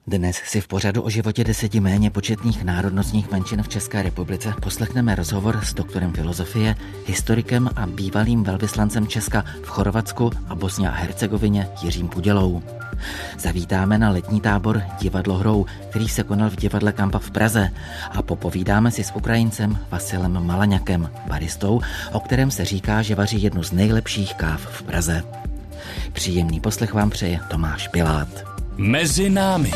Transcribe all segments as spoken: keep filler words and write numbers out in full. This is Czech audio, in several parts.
Dnes si v pořadu o životě deseti méně početných národnostních menšin v České republice poslechneme rozhovor s doktorem filozofie, historikem a bývalým velvyslancem Česka v Chorvatsku a Bosně a Hercegovině Jiřím Kudělou. Zavítáme na letní tábor Divadlo hrou, který se konal v divadle Kampa v Praze, a popovídáme si s Ukrajincem Vasilem Malaňakem, baristou, o kterém se říká, že vaří jednu z nejlepších káv v Praze. Příjemný poslech vám přeje Tomáš Pilát. Mezi námi.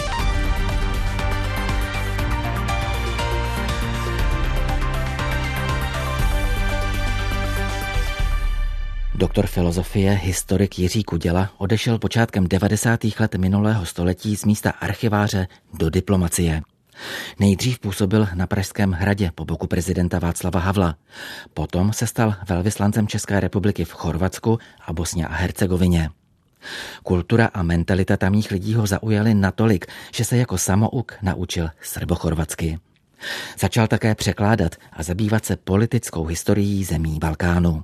Doktor filozofie, historik Jiří Kuděla odešel počátkem devadesátých let minulého století z místa archiváře do diplomacie. Nejdřív působil na Pražském hradě po boku prezidenta Václava Havla. Potom se stal velvyslancem České republiky v Chorvatsku a Bosně a Hercegovině. Kultura a mentalita tamních lidí ho zaujaly natolik, že se jako samouk naučil srbochorvatsky. Začal také překládat a zabývat se politickou historií zemí Balkánu.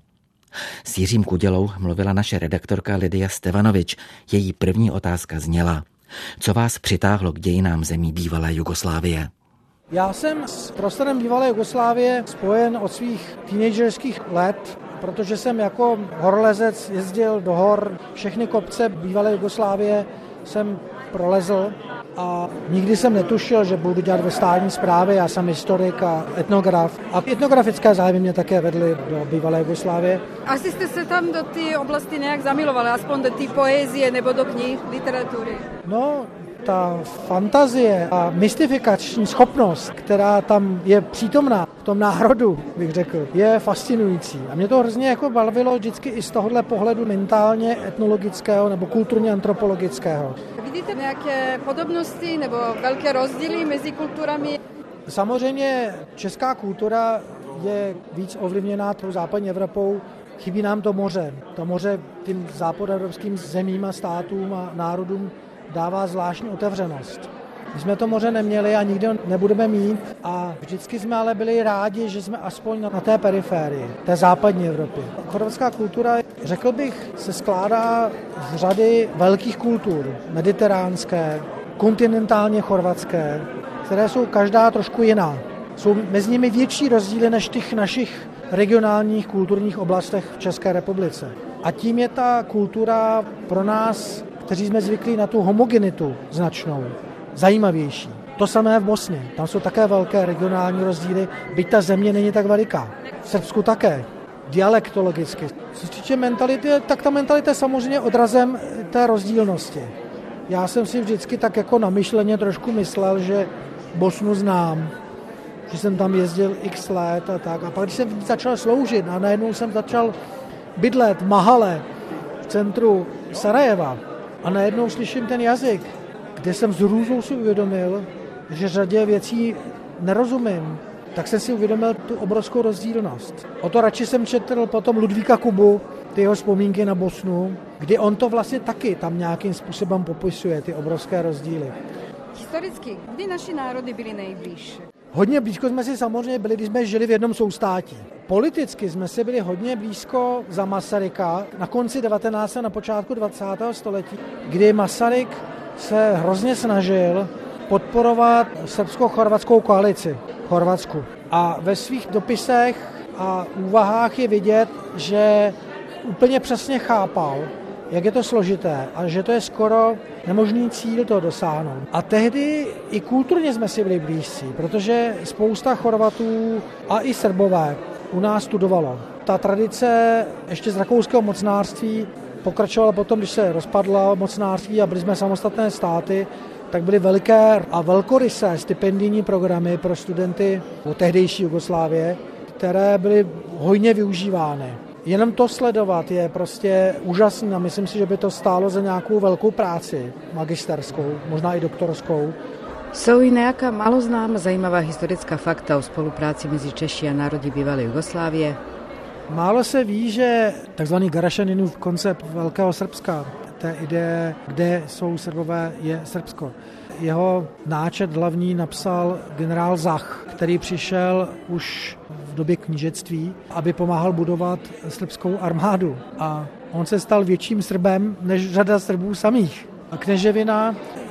S Jiřím Kudělou mluvila naše redaktorka Lidia Stevanovič. Její první otázka zněla: co vás přitáhlo k dějinám zemí bývalé Jugoslávie? Já jsem s prostorem bývalé Jugoslávie spojen od svých teenagerských let, protože jsem jako horolezec jezdil do hor, všechny kopce bývalé Jugoslávie jsem prolezl a nikdy jsem netušil, že budu dělat ve státní správě. Já jsem historik a etnograf a etnografické zájmy mě také vedly do bývalé Jugoslávie. Asi jste se tam do té oblasti nějak zamilovali, aspoň do té poezie nebo do knih, literatury? No, ta fantazie a mystifikační schopnost, která tam je přítomná v tom národu, bych řekl, je fascinující. A mě to hrozně jako bavilo vždycky i z tohohle pohledu mentálně etnologického nebo kulturně antropologického. Vidíte nějaké podobnosti nebo velké rozdíly mezi kulturami? Samozřejmě česká kultura je víc ovlivněná tou západní Evropou. Chybí nám to moře. To moře tím západoevropským zemím a státům a národům dává zvláštní otevřenost. My jsme to moře neměli a nikdy nebudeme mít a vždycky jsme ale byli rádi, že jsme aspoň na té periférii, té západní Evropy. Chorvatská kultura, řekl bych, se skládá z řady velkých kultur, mediteránské, kontinentálně chorvatské, které jsou každá trošku jiná. Jsou mezi nimi větší rozdíly než těch našich regionálních kulturních oblastech v České republice. A tím je ta kultura pro nás, kteří jsme zvyklí na tu homogenitu značnou, zajímavější. To samé v Bosně. Tam jsou také velké regionální rozdíly, byť ta země není tak veliká. V Srbsku také. Dialektologicky. Co se týče mentality, tak ta mentalita je samozřejmě odrazem té rozdílnosti. Já jsem si vždycky tak jako namyšleně trošku myslel, že Bosnu znám, že jsem tam jezdil x let a tak. A pak, když jsem začal sloužit a najednou jsem začal bydlet v Mahale, v centru Sarajeva, a najednou slyším ten jazyk, kde jsem s hrůzou si uvědomil, že řadě věcí nerozumím, tak jsem si uvědomil tu obrovskou rozdílnost. O to radši jsem četl potom Ludvíka Kubu, ty jeho vzpomínky na Bosnu, kdy on to vlastně taky tam nějakým způsobem popisuje, ty obrovské rozdíly. Historicky, kdy naši národy byly nejblíž? Hodně blízko jsme si samozřejmě byli, když jsme žili v jednom soustátí. Politicky jsme si byli hodně blízko za Masaryka na konci devatenáctého. na počátku dvacátého století, kdy Masaryk se hrozně snažil podporovat srbsko-chorvatskou koalici v Chorvatsku. A ve svých dopisech a úvahách je vidět, že úplně přesně chápal, jak je to složité a že to je skoro nemožný cíl to dosáhnout. A tehdy i kulturně jsme si byli blízcí, protože spousta Chorvatů a i Srbové u nás studovalo. Ta tradice ještě z rakouského mocnářství pokračovala potom, když se rozpadlo mocnářství a byli jsme samostatné státy, tak byly veliké a velkorysé stipendijní programy pro studenty v tehdejší Jugoslávie, které byly hojně využívány. Jenom to sledovat je prostě úžasné a myslím si, že by to stálo za nějakou velkou práci, magisterskou, možná i doktorskou. Jsou i nejaká maloznáma zajímavá historická fakta o spolupráci mezi Češi a národy bývalé Jugoslávie? Málo se ví, že tzv. Garašaninův koncept Velkého Srbska, té ideje, kde jsou Srbové, je Srbsko. Jeho náčrt hlavní napsal generál Zach, který přišel už v době knížectví, aby pomáhal budovat srbskou armádu. A on se stal větším Srbem než řada Srbů samých. A Kneževina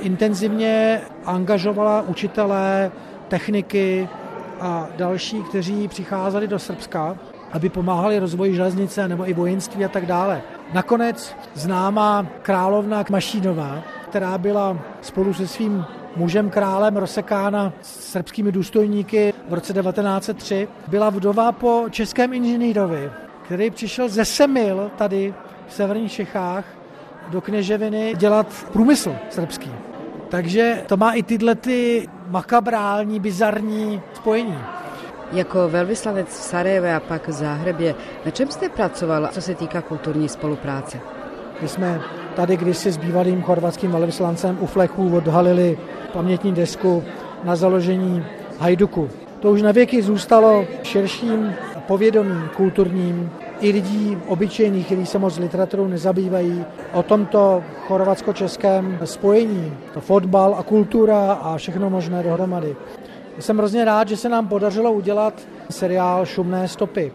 intenzivně angažovala učitelé, techniky a další, kteří přicházeli do Srbska, aby pomáhali rozvoji železnice nebo i vojenství a tak dále. Nakonec známá královna Mašínová, která byla spolu se svým mužem králem rozsekána srbskými důstojníky v roce devatenáct set tři, byla vdova po českém inženýrovi, který přišel ze Semil tady v severních Čechách do Kněževiny dělat průmysl srbský. Takže to má i tyhle ty makabrální, bizarní spojení. Jako velvyslanec v Sarajevě a pak v Záhřebě, na čem jste pracoval, co se týká kulturní spolupráce? My jsme tady kdysi s bývalým chorvatským velvyslancem u Flechů odhalili pamětní desku na založení Hajduku. To už navěky zůstalo širším povědomím kulturním i lidí obyčejných, kteří se moc literaturou nezabývají, o tomto chorvatsko-českém spojení, to fotbal a kultura a všechno možné dohromady. Jsem hrozně rád, že se nám podařilo udělat seriál Šumné stopy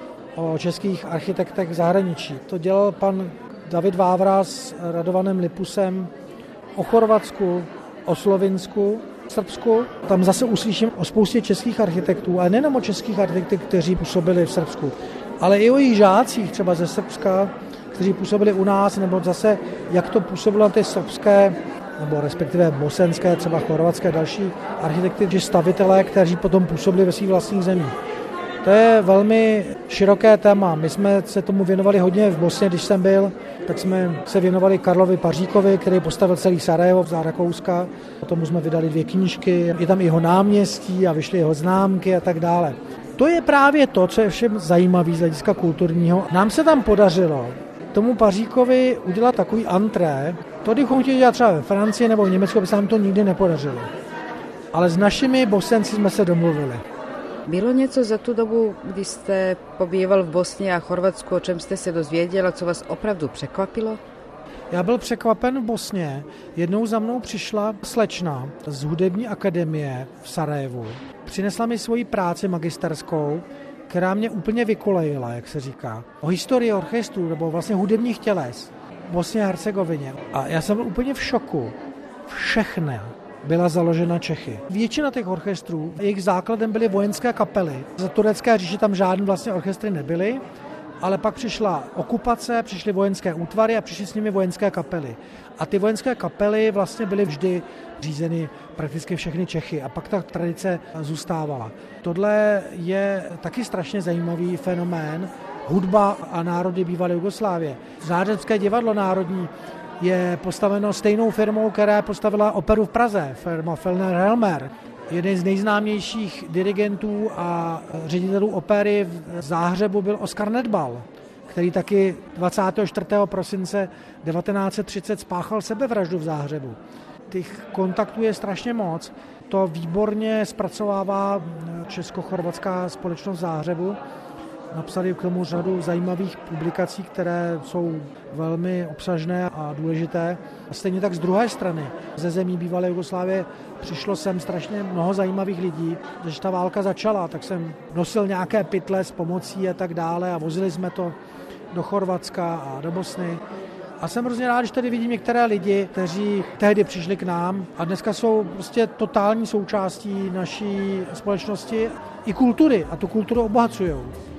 o českých architektech v zahraničí. To dělal pan David Vávra s Radovanem Lipusem o Chorvatsku, o Slovinsku, Srbsku. Tam zase uslyším o spoustě českých architektů, ale nejenom o českých architektech, kteří působili v Srbsku, ale i o jejich žácích třeba ze Srbska, kteří působili u nás, nebo zase jak to působilo na ty srbské, nebo respektive bosenské, třeba chorvatské další architekty, či stavitelé, kteří potom působili ve svých vlastních zemích. To je velmi široké téma. My jsme se tomu věnovali hodně v Bosně, když jsem byl, tak jsme se věnovali Karlovi Paříkovi, který postavil celý Sarajevo za Rakouska. O tomu jsme vydali dvě knížky, je tam jeho náměstí a vyšly jeho známky a tak dále. To je právě to, co je všem zajímavé z hlediska kulturního. Nám se tam podařilo tomu Paříkovi udělat takový antré. To, kdybychom chtěli dělat třeba ve Francii nebo v Německu, by se nám to nikdy nepodařilo. Ale s našimi Bosenci jsme se domluvili. Bylo něco za tu dobu, kdy jste pobýval v Bosně a Chorvatsku, o čem jste se dozvěděl a co vás opravdu překvapilo? Já byl překvapen v Bosně. Jednou za mnou přišla slečna z hudební akademie v Sarajevu. Přinesla mi svoji práci magisterskou, která mě úplně vykolejila, jak se říká. O historii orchestrů nebo vlastně hudebních těles v Bosně a Hercegovině. A já jsem byl úplně v šoku. Všechny byla založena Čechy. Většina těch orchestrů, jejich základem byly vojenské kapely. Za turecké říši tam žádné vlastně orchestry nebyly, ale pak přišla okupace, přišly vojenské útvary a přišly s nimi vojenské kapely. A ty vojenské kapely vlastně byly vždy řízeny prakticky všechny Čechy a pak ta tradice zůstávala. Tohle je taky strašně zajímavý fenomén. Hudba a národy bývalé Jugoslávie. Záhřebské divadlo národní je postaveno stejnou firmou, která postavila operu v Praze, firma Fellner-Helmer. Jeden z nejznámějších dirigentů a ředitelů opery v Záhřebu byl Oskar Nedbal, který taky dvacátého čtvrtého prosince devatenáct set třicet spáchal sebevraždu v Záhřebu. Těch kontaktů je strašně moc. To výborně zpracovává česko-chorvatská společnost v Záhřebu. Napsali k tomu řadu zajímavých publikací, které jsou velmi obsažné a důležité. A stejně tak z druhé strany, ze zemí bývalé Jugoslávie, přišlo sem strašně mnoho zajímavých lidí. Když ta válka začala, tak jsem nosil nějaké pytle s pomocí a tak dále a vozili jsme to do Chorvatska a do Bosny. A jsem hrozně rád, že tady vidím některé lidi, kteří tehdy přišli k nám a dneska jsou prostě totální součástí naší společnosti i kultury a tu kulturu obohacují.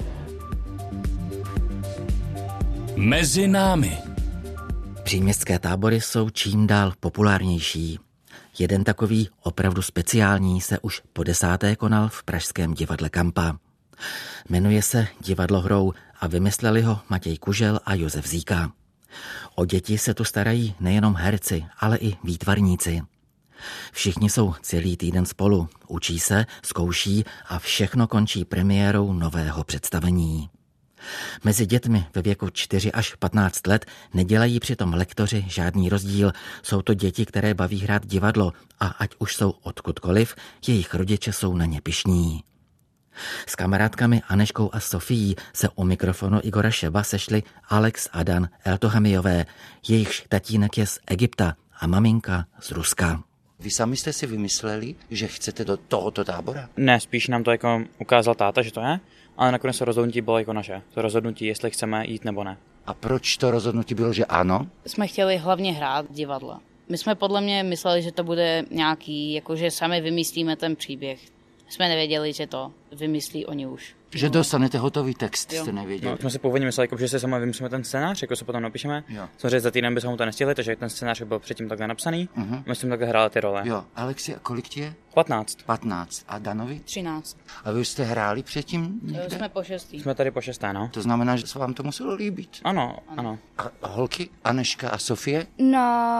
Mezi námi. Příměstské tábory jsou čím dál populárnější. Jeden takový opravdu speciální se už po desáté konal v pražském divadle Kampa. Jmenuje se Divadlo hrou a vymysleli ho Matěj Kužel a Josef Zíka. O děti se tu starají nejenom herci, ale i výtvarníci. Všichni jsou celý týden spolu, učí se, zkouší a všechno končí premiérou nového představení. Mezi dětmi ve věku čtyři až patnáct let nedělají přitom lektoři žádný rozdíl. Jsou to děti, které baví hrát divadlo a ať už jsou odkudkoliv, jejich rodiče jsou na ně pyšní. S kamarádkami Aneškou a Sofií se u mikrofonu Igora Šeba sešli Alex a Dan Eltohamijové, jejichž tatínek je z Egypta a maminka z Ruska. Vy sami jste si vymysleli, že chcete do tohoto tábora? Ne, spíš nám to jako ukázal táta, že to je, ale nakonec to rozhodnutí bylo jako naše. To rozhodnutí, jestli chceme jít nebo ne. A proč to rozhodnutí bylo, že ano? Jsme chtěli hlavně hrát divadlo. My jsme podle mě mysleli, že to bude nějaký, jakože sami vymyslíme ten příběh. Jsme nevěděli, že to vymyslí oni už. Že dostanete hotový text, Jo. jste nevěděli. No, jsme si původně mysleli, jako, že se sama vymyslíme ten scénář, jako se potom napíšeme. Jo. Samozřejmě za týden bychom to nestihli, takže ten scénář byl předtím takhle napsaný. Mhm. My jsme takhle hráli ty role. Jo, Alexi, a kolik ti je? patnáct. patnáct. A Danovi? třináct. A vy už jste hráli předtím někde? Jsme po šestý. Jsme tady po šesté, no. To znamená, že se vám to muselo líbit. Ano, ano. A holky, Aneška a Sofie? No,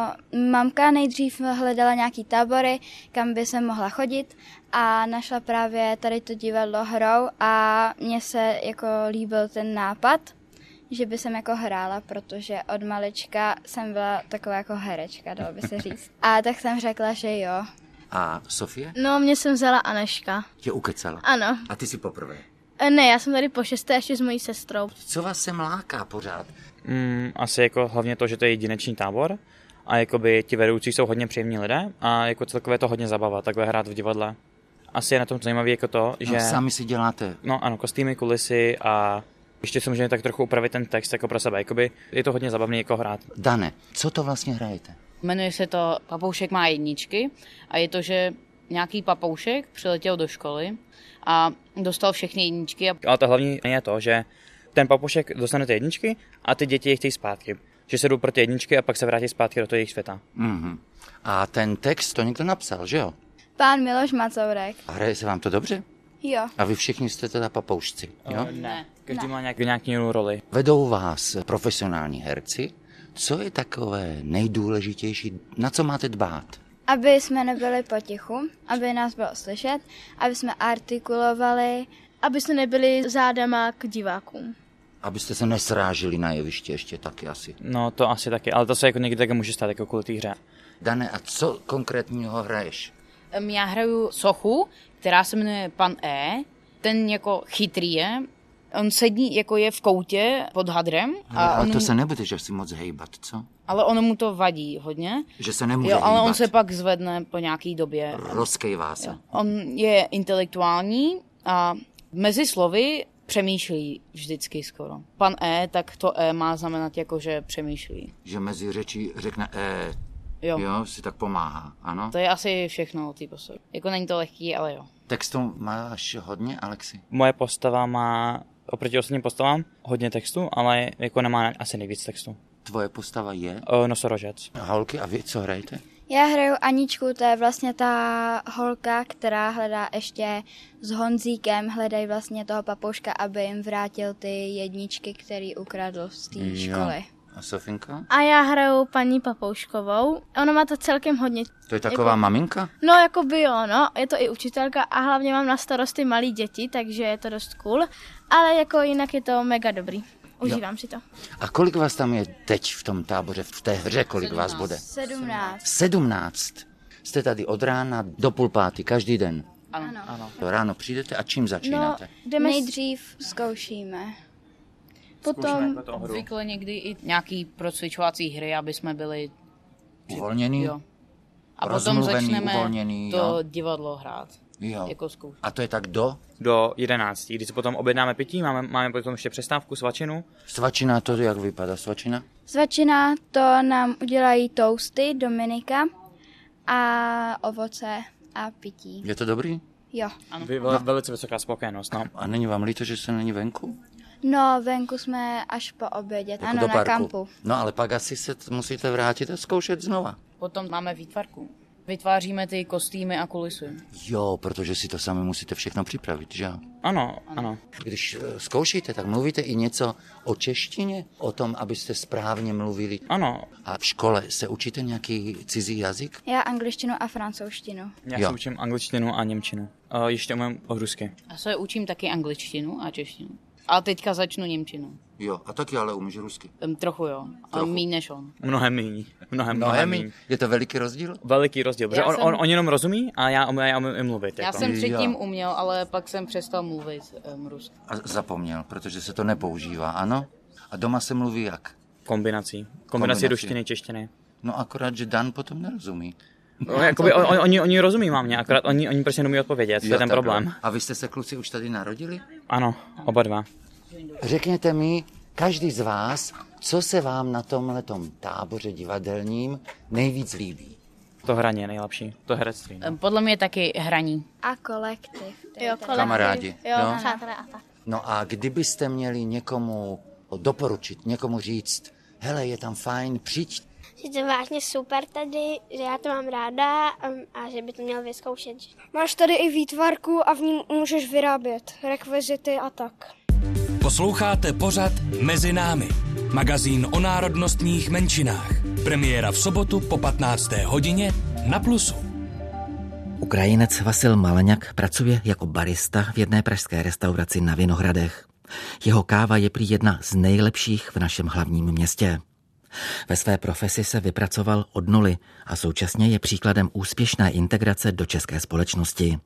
mamka nejdřív hledala nějaký tábory, kam by se mohla chodit a našla právě tady to divadlo Hrou a mně se jako líbil ten nápad, že by jsem jako hrála, protože od malička jsem byla taková jako herečka, dalo by se říct. A tak jsem řekla, že jo. A Sofie? No, mě jsem vzala Aneška. Tě ukecala? Ano. A ty si poprvé? Ne, já jsem tady po šesté ještě s mojí sestrou. Co vás sem láká pořád? Mm, asi jako hlavně to, že to je jedinečný tábor a jakoby ti vedoucí jsou hodně příjemní lidé a jako celkově to hodně zabava, takhle hrát v divadle. Asi je na tom zajímavé jako to, že... No, sami si děláte. No ano, kostýmy, kulisy a ještě si můžeme tak trochu upravit ten text jako pro sebe. Jakoby je to hodně zabavný jako hrát. Dane, co to vlastně hrajete? Jmenuje se to Papoušek má jedničky a je to, že nějaký papoušek přiletěl do školy a dostal všechny jedničky. A... Ale to hlavní je to, že ten papoušek dostane ty jedničky a ty děti je chtějí zpátky. Že se jdou pro ty jedničky a pak se vrátí zpátky do toho jejich světa. Mm-hmm. A ten text to někdo napsal, že jo? Pán Miloš Macourek. A hraje se vám to dobře? Jo. A vy všichni jste teda papoušci, jo? Ne. Každý ne. má nějak, nějaký jinou roli. Vedou vás profesionální herci. Co je takové nejdůležitější, na co máte dbát? Aby jsme nebyli potichu, aby nás bylo slyšet, aby jsme artikulovali. Aby jsme nebyli zádama k divákům. Abyste se nesrážili na jeviště ještě taky asi. No to asi taky, ale to se jako někdy také může stát jako kvůli té hře. Dane, a co konkrétního hraješ? Já hraju sochu, která se jmenuje Pan E. Ten jako chytrý je. On sedí, jako je v koutě pod hadrem. A ale to mu... se nebudeš asi moc hejbat, co? Ale ono mu to vadí hodně. Že se nemůže jo, ale hýbat. on se pak zvedne po nějaký době. Rozkejvá se. Jo. On je intelektuální a mezi slovy přemýšlí vždycky skoro. Pan E, tak to E má znamenat jako, že přemýšlí. Že mezi řečí řekne E, jo. jo, si tak pomáhá, ano? To je asi všechno o té postavě. Jako není to lehký, ale jo. Textu máš hodně, Alexi? Moje postava má oproti ostatním postavám hodně textu, ale jako nemá asi nejvíc textu. Tvoje postava je? O, nosorožec. A holky, a vy co hrajete? Já hraju Aničku, to je vlastně ta holka, která hledá ještě s Honzíkem, hledají vlastně toho papouška, aby jim vrátil ty jedničky, který ukradl z té školy. A Sofinka? A já hraju paní Papouškovou. Ona má to celkem hodně. To je taková jako... maminka? No, jako by jo, no. Je to i učitelka a hlavně mám na starosti malý děti, takže je to dost cool. Ale jako jinak je to mega dobrý. Užívám jo. si to. A kolik vás tam je teď v tom táboře, v té hře, kolik sedmnáct. vás bude? Sedmnáct. Sedmnáct. Jste tady od rána do půl páté, každý den? Ano. ano. Ráno přijdete a čím začínáte? No, jdeme... Nejdřív zkoušíme. Potom Zvykle někdy i nějaký procvičovací hry, aby jsme byli uvolněný, jo. A potom začneme uvolněný, to jo. divadlo hrát. Jo. Jako zkoušet. A to je tak do? Do jedenácti, když si potom objednáme pití, máme, máme potom ještě přestávku, svačinu. Svačina, to jak vypadá svačina? Svačina, to nám udělají toasty Dominika a ovoce a pití. Je to dobrý? Jo. Ano. Vy, no. Velice vysoká spokojenost, no. A není vám líto, že se není venku? No, venku jsme až po obědě, jako ano, do na parku. kampu. No, ale pak asi se t- musíte vrátit a zkoušet znova. Potom máme výtvarku. Vytváříme ty kostýmy a kulisy. Jo, protože si to sami musíte všechno připravit, že jo? Ano, ano. Když zkoušíte, tak mluvíte i něco o češtině? O tom, abyste správně mluvili? Ano. A v škole se učíte nějaký cizí jazyk? Já angličtinu a francouzštinu. Já jo. se učím angličtinu a němčinu. A ještě umím rusky. Já se učím taky angličtinu a češtinu. A teďka začnu němčinu. Jo, a taky ale umíš rusky? Um, trochu jo, ale míň než on. Mnohem míň. Mnohem, mnohem míň. Je to veliký rozdíl? Veliký rozdíl, protože on, jsem... on, on jenom rozumí a já, já umím i mluvit. Já jako. jsem předtím uměl, ale pak jsem přestal mluvit um, rusky. A zapomněl, protože se to nepoužívá, ano? A doma se mluví jak? Kombinací. Kombinací, Kombinací. ruštiny, češtiny. No akorát, že Dan potom nerozumí. No, jakoby, on, on, oni, oni rozumí mámě, akorát oni, oni prostě nemůžou odpovědět, to je ten problém. A vy jste se kluci už tady narodili? Ano, oba dva. Řekněte mi, každý z vás, co se vám na tomhletom táboře divadelním nejvíc líbí? To hraní je nejlepší, to herectví. No. Podle mě taky hraní. A kolektiv. Jo, kolektiv. Kamarádi. Jo, no? přátelé a tak. No a kdybyste měli někomu doporučit, někomu říct, hele, je tam fajn, přijď. Je to vážně super tady, že já to mám ráda a že by to měl vyzkoušet. Máš tady i výtvarku a v ní můžeš vyrábět rekvizity a tak. Posloucháte pořad Mezi námi, magazín o národnostních menšinách. Premiéra v sobotu po patnácté hodině na Plusu. Ukrajinec Vasil Malaňak pracuje jako barista v jedné pražské restauraci na Vinohradech. Jeho káva je prý jedna z nejlepších v našem hlavním městě. Ve své profesi se vypracoval od nuly a současně je příkladem úspěšné integrace do české společnosti.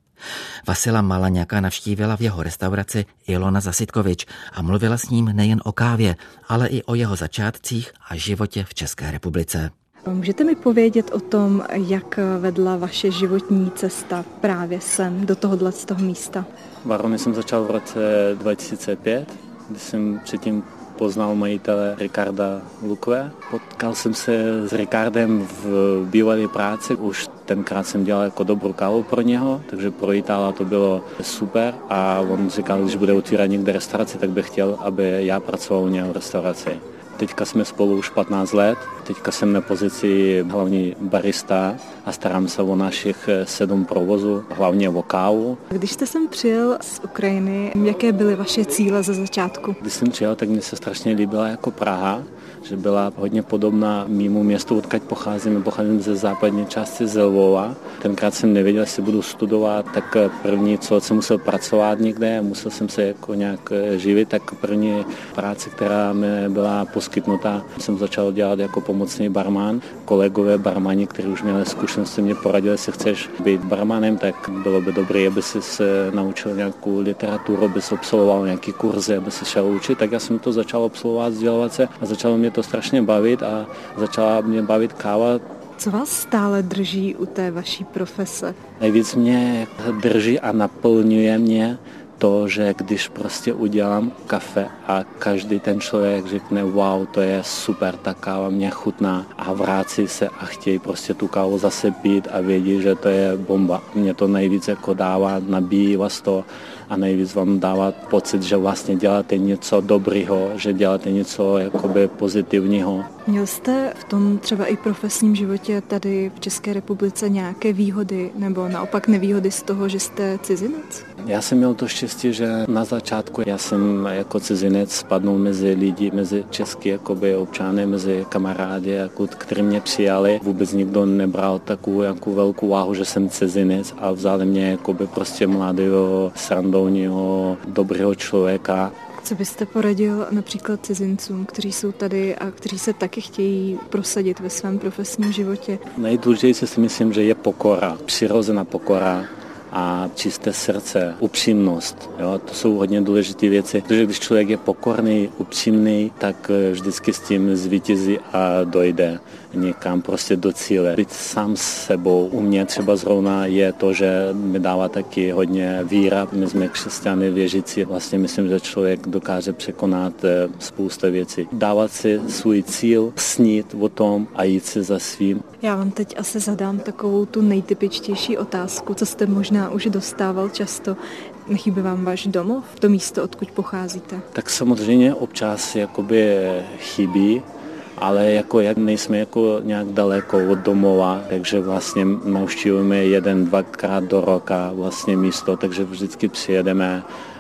Vasila Malaňaka navštívila v jeho restauraci Ilona Zasitkovič a mluvila s ním nejen o kávě, ale i o jeho začátcích a životě v České republice. Můžete mi povědět o tom, jak vedla vaše životní cesta právě sem, do tohohle z toho místa? Varony jsem začal v roce dva tisíce pět, kdy jsem předtím poznal majitele Ricarda Lukve. Potkal jsem se s Ricardem v bývalé práci, už tenkrát jsem dělal jako dobrou kávu pro něho, takže pro Itála to bylo super a on říkal, když bude otvírat někde restauraci, tak by chtěl, aby já pracoval u něho v restauraci. Teďka jsme spolu už patnáct let, teďka jsem na pozici hlavní barista a starám se o našich sedm provozů, hlavně o kávu. Když jste sem přijel z Ukrajiny, jaké byly vaše cíle ze začátku? Když jsem přijel, tak mi se strašně líbila jako Praha, že byla hodně podobná mému městu, odkud pocházím. Pocházím ze západní části z Lvova. Tenkrát jsem nevěděl, jestli budu studovat, tak první, co jsem musel pracovat někde, musel jsem se jako nějak živit, tak první práce, která mi byla poskytnuta, jsem začal dělat jako pomocný barman. Kolegové barmani, kteří už měli zkušenosti, mě poradili, jestli chceš být barmanem, tak bylo by dobré, aby si se naučil nějakou literaturu, aby si absolvoval nějaký kurzy, aby se šel učit. Tak já jsem to začal absolvovat, vzdělovat se a začalo mě to strašně bavit a začala mě bavit káva. Co vás stále drží u té vaší profese? Nejvíc mě drží a naplňuje mě to, že když prostě udělám kafe a každý ten člověk řekne wow, to je super, ta káva mě chutná a vrátí se a chtějí prostě tu kávu zase pít a vědí, že to je bomba. Mě to nejvíc jako dává, nabíjí vás to a nejvíc vám dává pocit, že vlastně děláte něco dobrýho, že děláte něco jakoby pozitivního. Měl jste v tom třeba i profesním životě tady v České republice nějaké výhody nebo naopak nevýhody z toho, že jste cizinec? Já jsem měl to štěstí, že na začátku já jsem jako cizinec spadnul mezi lidi, mezi český jakoby občany, mezi kamarády, jako, kteří mě přijali. Vůbec nikdo nebral takovou jako velkou váhu, že jsem cizinec a vzali mě jakoby prostě mladého, srandovního, dobrého člověka. Co byste poradil například cizincům, kteří jsou tady a kteří se taky chtějí prosadit ve svém profesním životě? Nejdůležitější si myslím, že je pokora, přirozená pokora a čisté srdce, upřímnost. Jo? To jsou hodně důležité věci, protože když člověk je pokorný, upřímný, tak vždycky s tím zvítězí a dojde někam prostě do cíle. Být sám s sebou u mě třeba zrovna je to, že mi dává taky hodně víra. My jsme křesťané věřící. Vlastně myslím, že člověk dokáže překonat spousta věcí. Dávat si svůj cíl, snít o tom a jít si za svým. Já vám teď asi zadám takovou tu nejtypičtější otázku, co jste možná už dostával často. Nechybí vám váš domov, to místo, odkud pocházíte? Tak samozřejmě občas jakoby chybí, ale jako jak nejsme jako nějak daleko od domova, takže vlastně navštívujeme jeden, dvakrát do roka vlastně místo, takže vždycky přijedeme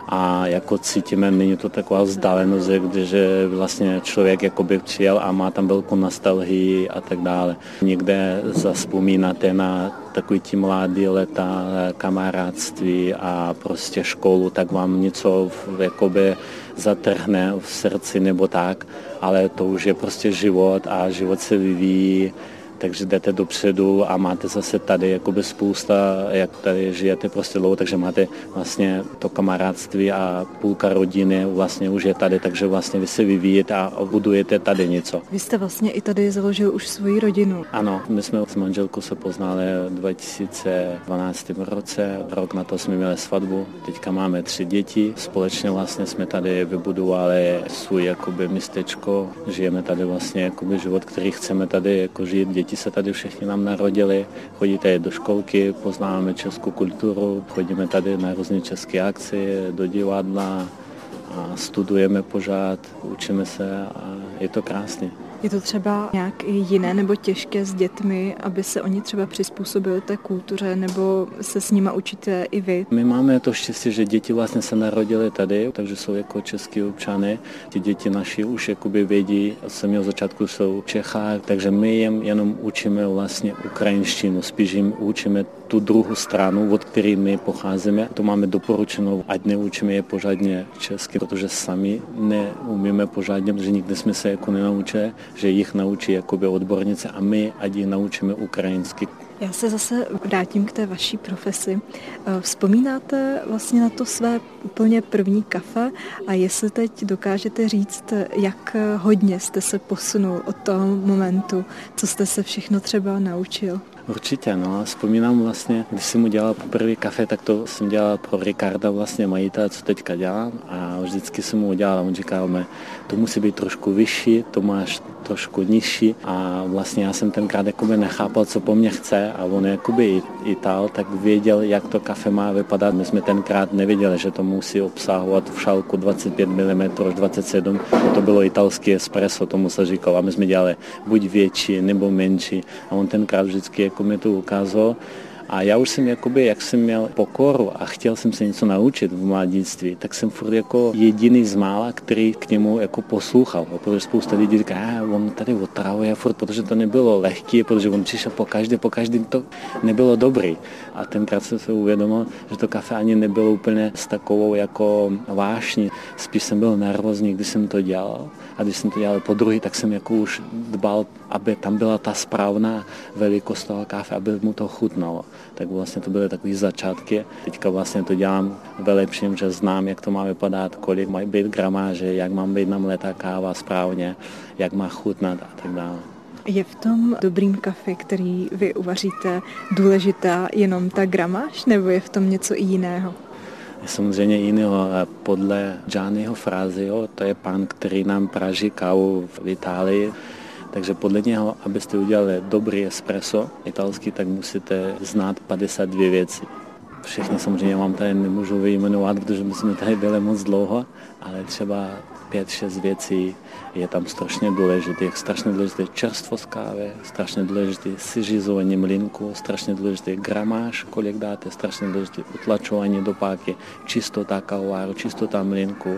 a jako cítíme, není to taková vzdálenost, když vlastně člověk jakoby přijel a má tam velkou nostalgii a tak dále. Někde zavzpomínáte na takový ti mladý leta, kamarádství a prostě školu, tak vám něco jakoby zatrhne v srdci nebo tak, ale to už je prostě život a život se vyvíjí. takže jdete dopředu a máte zase tady jakoby spousta, jak tady žijete prostě dlouho, takže máte vlastně to kamarádství a půlka rodiny vlastně už je tady, takže vlastně vy se vyvíjíte a budujete tady něco. Vy jste vlastně i tady založil už svoji rodinu. Ano, my jsme s manželkou se poznali v dva tisíce dvanáctém roce, rok na to jsme měli svatbu, teďka máme tři děti, společně vlastně jsme tady vybudovali svůj jakoby městečko, žijeme tady vlastně jakoby život, který chceme tady jako žít, děti se tady všichni nám narodili, chodí tady do školky, poznáváme českou kulturu, chodíme tady na různé české akce, do divadla a studujeme pořád, učíme se a je to krásné. Je to třeba nějak i jiné nebo těžké s dětmi, aby se oni třeba přizpůsobili té kultuře, nebo se s nima učíte i vy? My máme to štěstí, že děti vlastně se narodily tady, takže jsou jako český občany. Ty děti naši už jakoby vědí, od samého začátku jsou v Čechách, takže my jim jenom učíme vlastně ukrajinštinu, spíš jim učíme tu druhou stranu, od které my pocházíme. To máme doporučeno, ať neučíme je pořádně česky, protože sami neumíme pořádně, protože nikdy jsme se jako nenaučili, že jich naučí jakoby odbornice a my ať ji naučíme ukrajinsky. Já se zase vrátím k té vaší profesi. Vzpomínáte vlastně na to své úplně první kafe a jestli teď dokážete říct, jak hodně jste se posunul od toho momentu, co jste se všechno třeba naučil? Určitě, no. Vzpomínám vlastně, když jsem mu dělal poprvé kafe, tak to jsem dělal pro Ricarda, vlastně majitele, co teďka dělám a vždycky jsem mu udělal a on říkal mi, to musí být trošku vyšší, to máš trošku nižší a vlastně já jsem tenkrát jakoby nechápal, co po mně chce a on jakoby Ital, tak věděl, jak to kafe má vypadat. My jsme tenkrát nevěděli, že to musí obsahovat v šálku dvacet pět milimetrů až dvacet sedm, to bylo italský espresso, tomu se říkal a my jsme dělali buď větší nebo menší a on tenkrát vždycky jako mi to ukázal. A já už jsem jakoby, jak jsem měl pokoru a chtěl jsem se něco naučit v mladiství, tak jsem furt jako jediný z mála, který k němu jako poslouchal. Protože spousta lidí říká, ah, on tady otravuje furt, protože to nebylo lehké, protože on přišel po každé, po každém to nebylo dobrý. A tenkrát jsem se uvědomil, že to kafe ani nebylo úplně s takovou jako vášní. Spíš jsem byl nervózní, když jsem to dělal. A když jsem to dělal po druhý, tak jsem jako už dbal, aby tam byla ta správná velikost toho kafe, aby mu to chutnalo. Tak vlastně to byly takové začátky. Teďka vlastně to dělám ve lepším, že znám, jak to má vypadat, kolik mají být gramáže, jak má být namletá káva správně, jak má chutnat a tak dále. Je v tom dobrým kafe, který vy uvaříte, důležitá jenom ta gramáž, nebo je v tom něco jiného? Je samozřejmě jiného. Podle Gianniho Frasio, to je pán, který nám praží kávu v Itálii, takže podle něho, abyste udělali dobrý espresso italský, tak musíte znát padesát dvě věci. Všechny samozřejmě vám tady nemůžu vyjmenovat, protože my jsme tady byli moc dlouho, ale třeba pět šest věcí je tam strašně důležité. Strašně důležité čerstvost kávy, strašně důležité siřizování mlýnku, strašně důležité gramáž, kolik dáte, strašně důležité utlačování do páky, čistota kávovaru, čistota mlýnku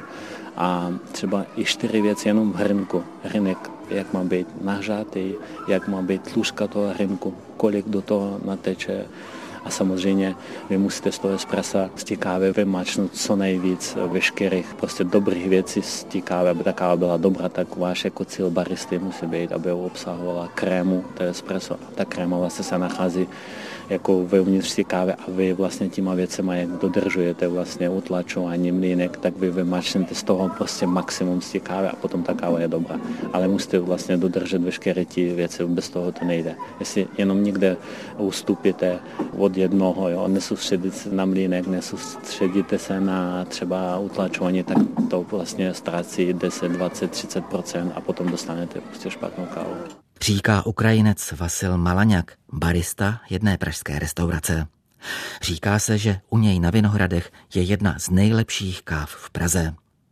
a třeba i čtyři věci jenom v hrnku. Hrnek, jak má být nahřátý, jak má být tluška toho hrnku, kolik do toho nateče. A samozřejmě vy musíte z toho espressa z té kávy vymačnout co nejvíc veškerých prostě dobrých věcí z té kávy, aby ta káva byla dobrá, tak váš jako cíl baristy musí být, aby obsahovala krému, to je espresso. A ta kréma vlastně se nachází jako vevnitř té kávy a vy vlastně těma věcema, jak dodržujete vlastně utlačování mlýnek, tak vy vymačnete z toho prostě maximum z té kávy a potom ta káva je dobrá. Ale musíte vlastně dodržet veškeré ty věci, bez toho to nejde. Jestli jenom někde ustupíte od jednoho, jo, nesoustředíte se na mlýnek, nesoustředíte se na třeba utlačování, tak to vlastně ztrácí deset, dvacet, třicet procent a potom dostanete prostě špatnou kávu. Říká Ukrajinec Vasil Malaňák, barista jedné pražské restaurace. Říká se, že u něj na Vinohradech je jedna z nejlepších káv v Praze.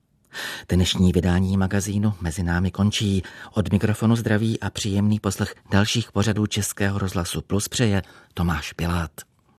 Dnešní vydání magazínu Mezi námi končí. Od mikrofonu zdraví a příjemný poslech dalších pořadů Českého rozhlasu Plus přeje Tomáš Pilát.